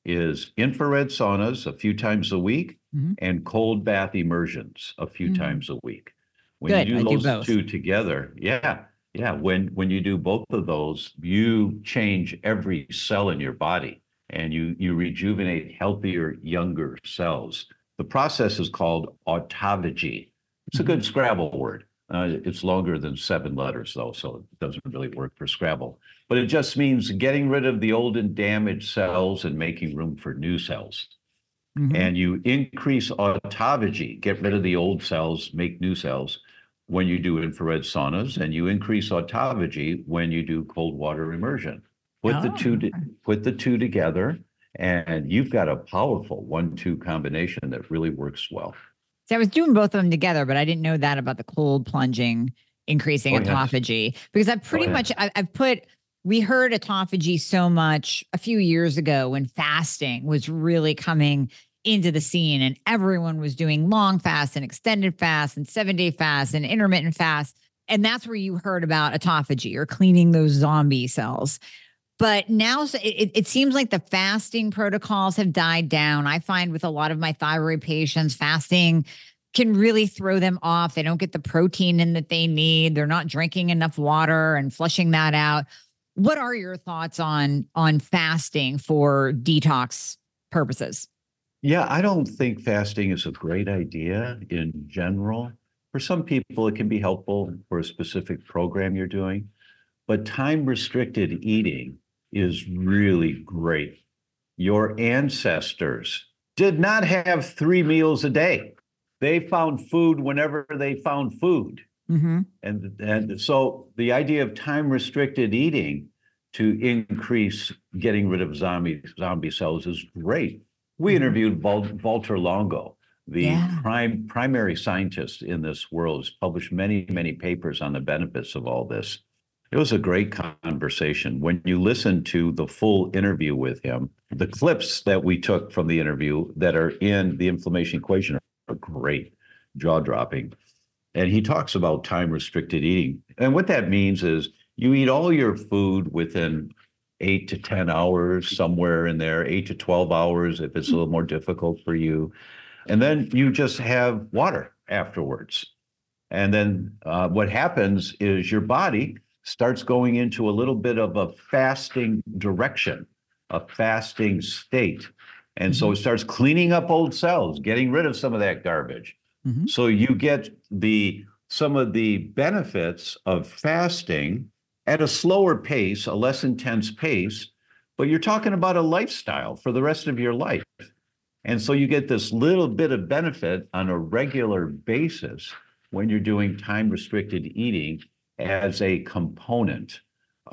is infrared saunas a few times a week, Mm-hmm. and cold bath immersions a few Mhm. times a week. When Good, you I do do those both. two together, yeah, yeah. When when you do both of those, you change every cell in your body, and you you rejuvenate healthier, younger cells. The process is called autophagy. It's a good Scrabble word. Uh, it's longer than seven letters, though, so it doesn't really work for Scrabble. But it just means getting rid of the old and damaged cells and making room for new cells. Mhm. And you increase autophagy, get rid of the old cells, make new cells when you do infrared saunas, and you increase autophagy when you do cold water immersion. Put the Oh, two to, okay. put the two together, and you've got a powerful one two combination that really works well. See, I was doing both of them together, but I didn't know that about the cold plunging, increasing Oh, yes. autophagy. Because I've pretty Oh, yeah. much, I, I've put, we heard autophagy so much a few years ago when fasting was really coming into the scene and everyone was doing long fasts and extended fasts and seven day fasts and intermittent fasts. And that's where you heard about autophagy or cleaning those zombie cells. But now so it, it seems like the fasting protocols have died down. I find with a lot of my thyroid patients, fasting can really throw them off. They don't get the protein in that they need. They're not drinking enough water and flushing that out. What are your thoughts on, on fasting for detox purposes? Yeah, I don't think fasting is a great idea in general. For some people, it can be helpful for a specific program you're doing, but time restricted eating is really great. Your ancestors did not have three meals a day. They found food whenever they found food. Mm-hmm. And, and so the idea of time restricted eating to increase getting rid of zombie zombie cells is great. We interviewed Val, Walter Longo, the Yeah. prime primary scientist in this world, has published many, many papers on the benefits of all this. It was a great conversation. When you listen to the full interview with him, the clips that we took from the interview that are in the inflammation equation are great, jaw-dropping. And he talks about time-restricted eating. And what that means is you eat all your food within eight to ten hours, somewhere in there, eight to twelve hours if it's a little more difficult for you. And then you just have water afterwards. And then uh, what happens is your body starts going into a little bit of a fasting direction, a fasting state. And so it starts cleaning up old cells, getting rid of some of that garbage. Mm-hmm. So you get the some of the benefits of fasting at a slower pace, a less intense pace, but you're talking about a lifestyle for the rest of your life. And so you get this little bit of benefit on a regular basis when you're doing time-restricted eating as a component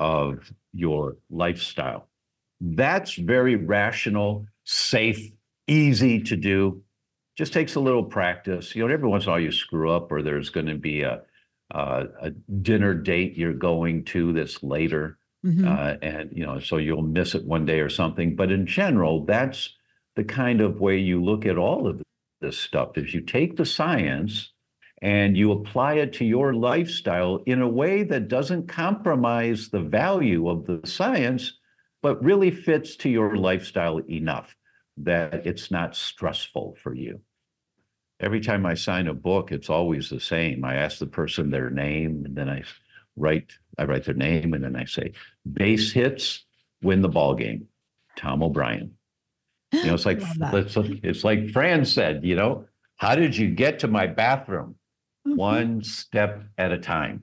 of your lifestyle. That's very rational, safe, easy to do. Just takes a little practice. You know, every once in a while you screw up, or there's going to be a, a, a dinner date you're going to that's later. Mm-hmm. Uh, and, you know, so you'll miss it one day or something. But in general, that's the kind of way you look at all of this stuff is you take the science and you apply it to your lifestyle in a way that doesn't compromise the value of the science, but really fits to your lifestyle enough that it's not stressful for you. Every time I sign a book, it's always the same. I ask the person their name, and then I write, I write their name, and then I say, base hits win the ball game. Tom O'Brien. You know, it's like it's, it's like Fran said, you know, how did you get to my bathroom? Mm-hmm. One step at a time.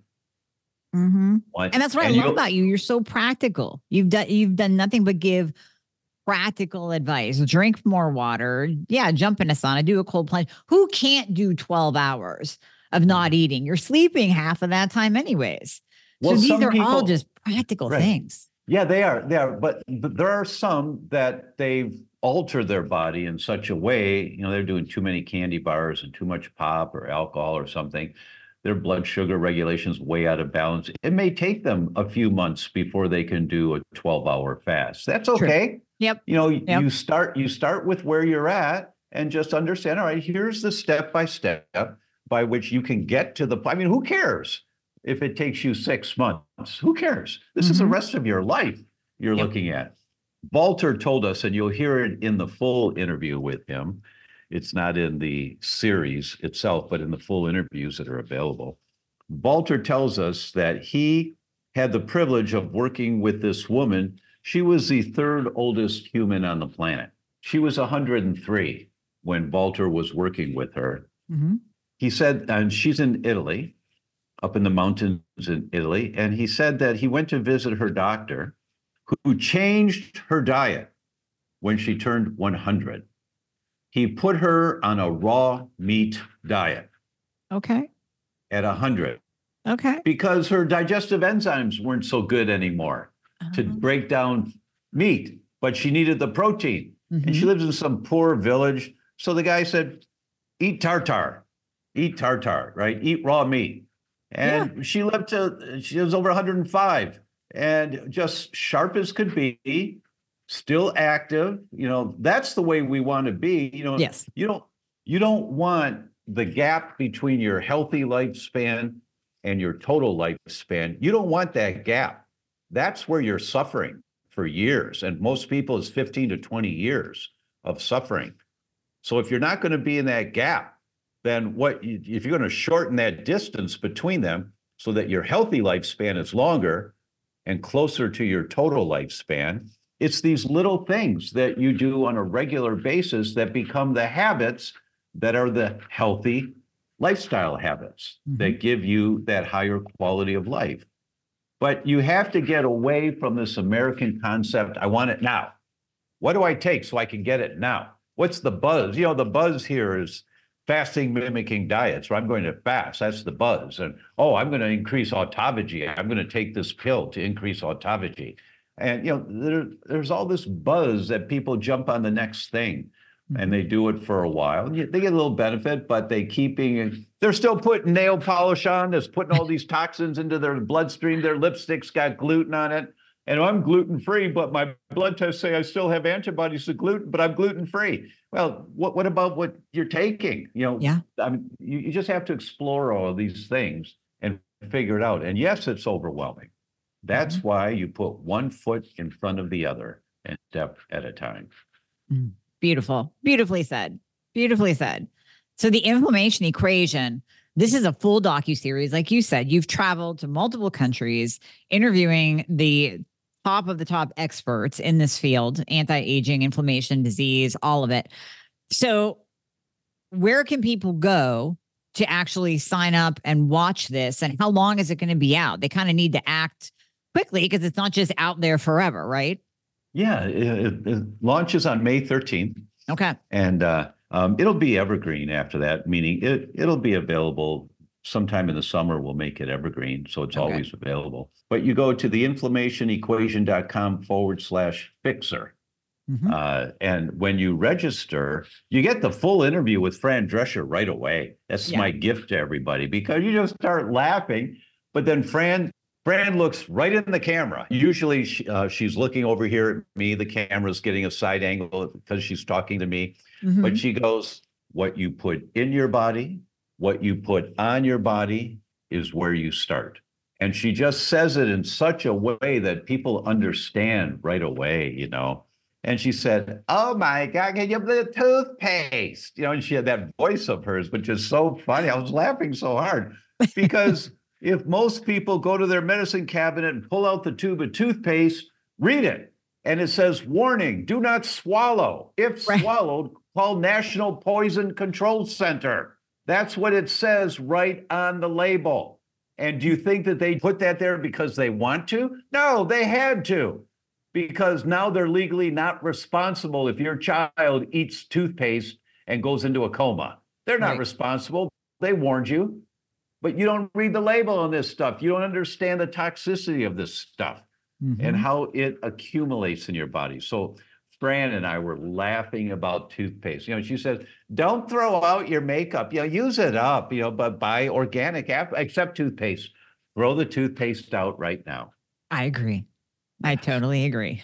Mm-hmm. One, and that's what and I love about you. You're so practical. You've done you've done nothing but give practical advice. Drink more water. Yeah, jump in a sauna, do a cold plunge. Who can't do twelve hours of not eating? You're sleeping half of that time anyways. Well, so these are people, all just practical right. things. Yeah, they are. They are. But, but there are some that they've altered their body in such a way, you know, they're doing too many candy bars and too much pop or alcohol or something. Their blood sugar regulation's way out of balance. It may take them a few months before they can do a twelve hour fast. That's okay. True. Yep. You know, yep. you start you start with where you're at and just understand, all right, here's the step by step by which you can get to the, I mean, who cares if it takes you six months? Who cares? This mm-hmm. is the rest of your life you're yep. looking at. Valter told us, and you'll hear it in the full interview with him. It's not in the series itself, but in the full interviews that are available. Valter tells us that he had the privilege of working with this woman. She was the third oldest human on the planet. She was one hundred three when Valter was working with her. Mm-hmm. He said, and she's in Italy, up in the mountains in Italy, and he said that he went to visit her doctor, who changed her diet when she turned one hundred. He put her on a raw meat diet. Okay. At one hundred. Okay. Because her digestive enzymes weren't so good anymore uh-huh. to break down meat, but she needed the protein. Mm-hmm. And she lives in some poor village. So the guy said, eat tartar, eat tartar, right? Eat raw meat. And yeah. she lived to, she was over one hundred five and just sharp as could be, still active. You know, that's the way we want to be. You know, yes. you don't, you don't want the gap between your healthy lifespan and your total lifespan. You don't want that gap. That's where you're suffering for years. And most people is fifteen to twenty years of suffering. So if you're not going to be in that gap, then what, you, if you're going to shorten that distance between them so that your healthy lifespan is longer and closer to your total lifespan, it's these little things that you do on a regular basis that become the habits that are the healthy lifestyle habits mm-hmm. that give you that higher quality of life. But you have to get away from this American concept, I want it now. What do I take so I can get it now? What's the buzz? You know, the buzz here is fasting mimicking diets, or I'm going to fast. That's the buzz. And, oh, I'm going to increase autophagy. I'm going to take this pill to increase autophagy. And, you know, there, there's all this buzz that people jump on the next thing mm-hmm. and they do it for a while. They get a little benefit, but they keeping, they're still putting nail polish on. They're putting all these toxins into their bloodstream. Their lipstick's got gluten on it. And I'm gluten-free, but my blood tests say I still have antibodies to gluten, but I'm gluten-free. Well, what, what about what you're taking? You know, yeah. I mean, you, you just have to explore all of these things and figure it out. And yes, it's overwhelming. That's mm-hmm. why you put one foot in front of the other and step at a time. Beautiful. Beautifully said. Beautifully said. So the inflammation equation, this is a full docuseries. Like you said, you've traveled to multiple countries interviewing the top of the top experts in this field, anti-aging, inflammation, disease, all of it. So where can people go to actually sign up and watch this? And how long is it going to be out? They kind of need to act quickly because it's not just out there forever, right? Yeah, it, it launches on May thirteenth. Okay. And uh, um, it'll be evergreen after that, meaning it, it'll be available sometime in the summer. We'll make it evergreen, so it's okay. always available. But you go to the inflammation equation dot com forward slash fixer. Mm-hmm. Uh, and when you register, you get the full interview with Fran Drescher right away. That's yeah. my gift to everybody, because you just start laughing. But then Fran Fran looks right in the camera. Usually she, uh, she's looking over here at me. The camera's getting a side angle because she's talking to me. Mm-hmm. But she goes, what you put in your body what you put on your body is where you start. And she just says it in such a way that people understand right away, you know. And she said, "Oh my God, can you put toothpaste?" You know, and she had that voice of hers, which is so funny. I was laughing so hard because if most people go to their medicine cabinet and pull out the tube of toothpaste, read it. And it says, "Warning, do not swallow. If Right. swallowed, call National Poison Control Center." That's what it says right on the label. And do you think that they put that there because they want to? No, they had to, because now they're legally not responsible if your child eats toothpaste and goes into a coma. They're not Right. responsible. They warned you, but you don't read the label on this stuff. You don't understand the toxicity of this stuff Mhm. and how it accumulates in your body. So Fran and I were laughing about toothpaste. You know, she says, "Don't throw out your makeup. You know, use it up. You know, but buy organic, except toothpaste. Throw the toothpaste out right now." I agree. I totally agree.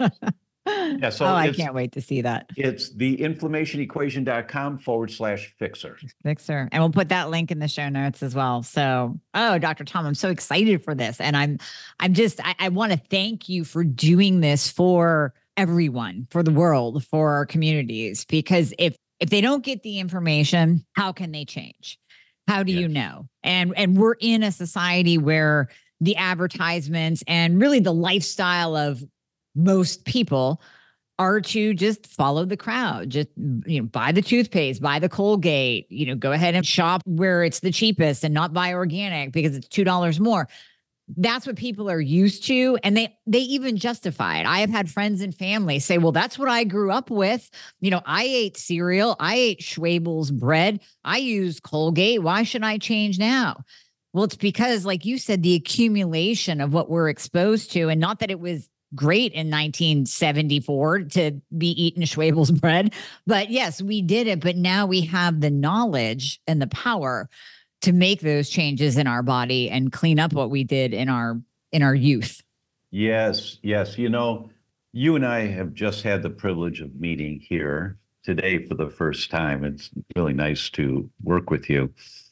Yeah. So oh, I it's, can't wait to see that. it's the inflammation equation dot com forward slash fixer. Fixer. And we'll put that link in the show notes as well. So, oh, Doctor Tom, I'm so excited for this. And I'm, I'm just, I, I want to thank you for doing this for everyone, for the world, for our communities, because if, if they don't get the information, how can they change? How do Yes. you know? And, and we're in a society where the advertisements and really the lifestyle of most people are to just follow the crowd, just, you know, buy the toothpaste, buy the Colgate, you know, go ahead and shop where it's the cheapest and not buy organic because it's two dollars more. That's what people are used to. And they, they even justify it. I have had friends and family say, well, that's what I grew up with. You know, I ate cereal. I ate Schwabel's bread. I use Colgate. Why should I change now? Well, it's because, like you said, the accumulation of what we're exposed to, and not that it was great in nineteen seventy-four to be eating Schwabel's bread, but yes, we did it. But now we have the knowledge and the power to make those changes in our body and clean up what we did in our in our youth. Yes, yes. You know, you and I have just had the privilege of meeting here today for the first time. It's really nice to work with you.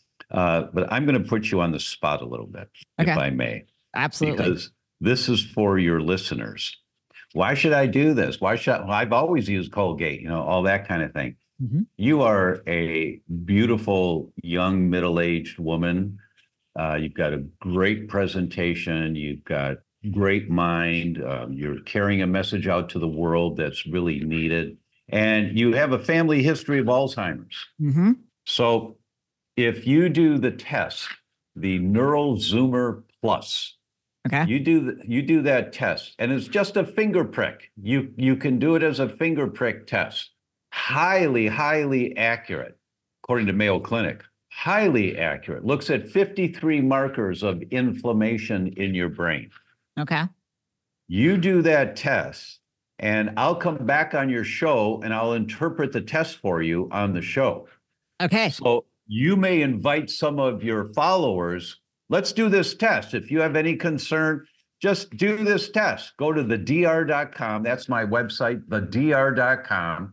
Uh, but I'm going to put you on the spot a little bit, Okay. if I may. Absolutely. Because this is for your listeners. Why should I do this? Why should I, well, I've always used Colgate, you know, all that kind of thing. Mhm. You are a beautiful, young, middle-aged woman. Uh, you've got a great presentation. You've got great mind. Um, you're carrying a message out to the world that's really needed. And you have a family history of Alzheimer's. Mhm. So if you do the test, the Neural Zoomer Plus, Okay. you do th- you do that test, and it's just a finger prick. You you can do it as a finger prick test. Highly, highly accurate, according to Mayo Clinic. Highly accurate. Looks at fifty-three markers of inflammation in your brain. Okay. You do that test, and I'll come back on your show and I'll interpret the test for you on the show. Okay. So you may invite some of your followers. Let's do this test. If you have any concern, just do this test. Go to the D R dot com. That's my website, the D R dot com,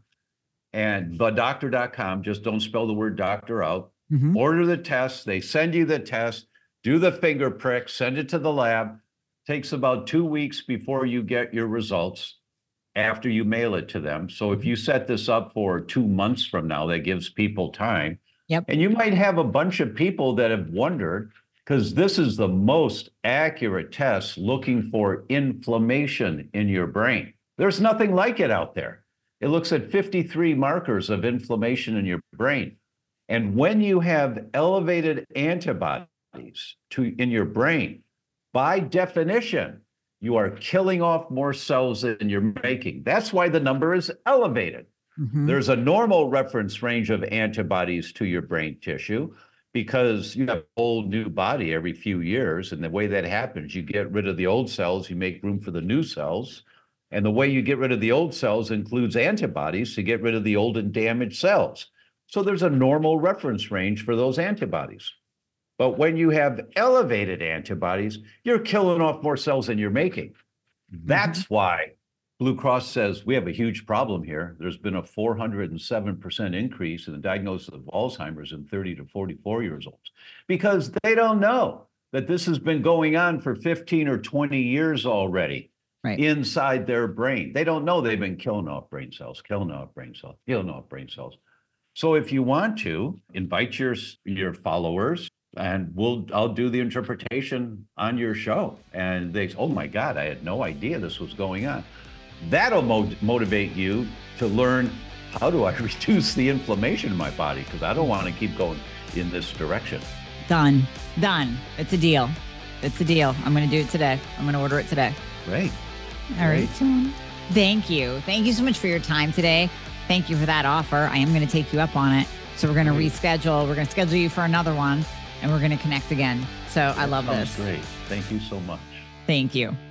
and the doctor dot com. Just don't spell the word doctor out. Mhm. Order the test. They send you the test, do the finger prick, send it to the lab. Takes about two weeks before you get your results after you mail it to them. So if you set this up for two months from now, that gives people time. Yep. And you might have a bunch of people that have wondered, because this is the most accurate test looking for inflammation in your brain. There's nothing like it out there. It looks at fifty-three markers of inflammation in your brain. And when you have elevated antibodies to in your brain, by definition, you are killing off more cells than you're making. That's why the number is elevated. Mhm. There's a normal reference range of antibodies to your brain tissue because you have a whole new body every few years. And the way that happens, you get rid of the old cells, you make room for the new cells. And the way you get rid of the old cells includes antibodies to get rid of the old and damaged cells. So there's a normal reference range for those antibodies. But when you have elevated antibodies, you're killing off more cells than you're making. That's why Blue Cross says we have a huge problem here. There's been a four hundred seven percent increase in the diagnosis of Alzheimer's in thirty to forty-four years old, because they don't know that this has been going on for fifteen or twenty years already. Right. Inside their brain. They don't know they've been killing off brain cells, killing off brain cells, killing off brain cells. So if you want to, invite your, your followers, and we'll I'll do the interpretation on your show. And they say, oh my God, I had no idea this was going on. That'll mo- motivate you to learn, how do I reduce the inflammation in my body? Because I don't want to keep going in this direction. Done. Done. It's a deal. It's a deal. I'm going to do it today. I'm going to order it today. Great. All right. Great. Thank you. Thank you so much for your time today. Thank you for that offer. I am going to take you up on it. So we're going to reschedule. We're going to schedule you for another one, and we're going to connect again. So that I love this. Great. Thank you so much. Thank you.